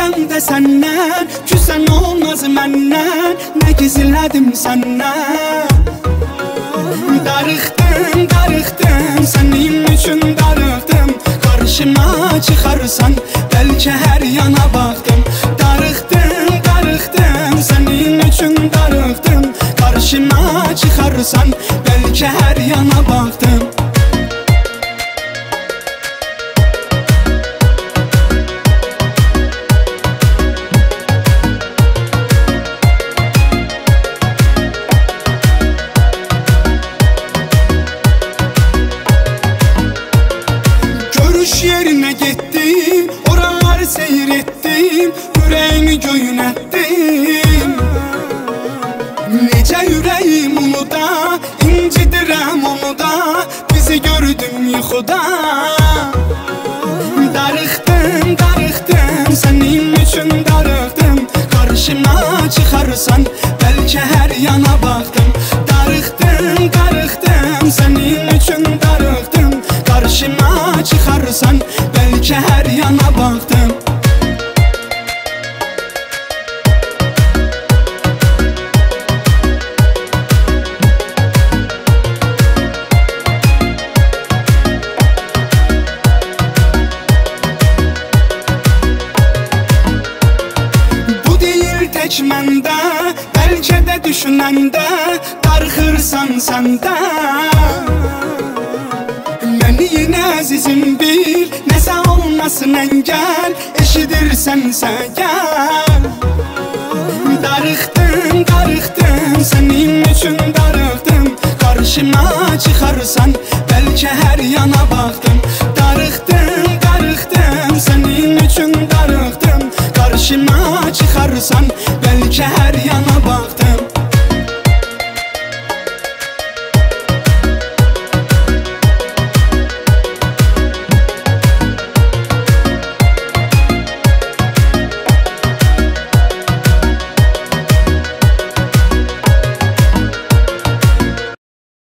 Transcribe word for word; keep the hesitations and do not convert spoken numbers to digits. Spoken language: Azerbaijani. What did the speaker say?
istəsəm də səndən, küsən olmaz məndən, nə gizlədim səndən. Darıxdım, darıxdım, sənin üçün darıxdım, qarşıma çıxarsan, bəlkə hər yana baxdım. Darıxdım, darıxdım, sənin üçün darıxdım, qarşıma çıxarsan, bəlkə hər yana baxdım. Görüş yerinə getdim, oraları seyir etdim, ürəyimi göynətdim. Necə ürəyim onu da, incidirəm onu da, bizi gördüm yuxuda. Darıxdım, darıxdım, sənin üçün darıxdım, qarşıma çıxarsan, bəlkə hər yana baxdım. Darıxdım, darıxdım, sənin üçün darıxdım, qarşıma çıxarsan, bəlkə hər yana baxdım. Bu deyil tək məndə, bəlkə də düşünəndə, darıxırsan səndə. Məni yenə əzizim bil, nəsə olmasın əngəl, eşidirsənsə gəl. Darıxdım, darıxdım, sənin üçün darıxdım, qarşıma çıxarsan, bəlkə hər yana baxdım. Darıxdım,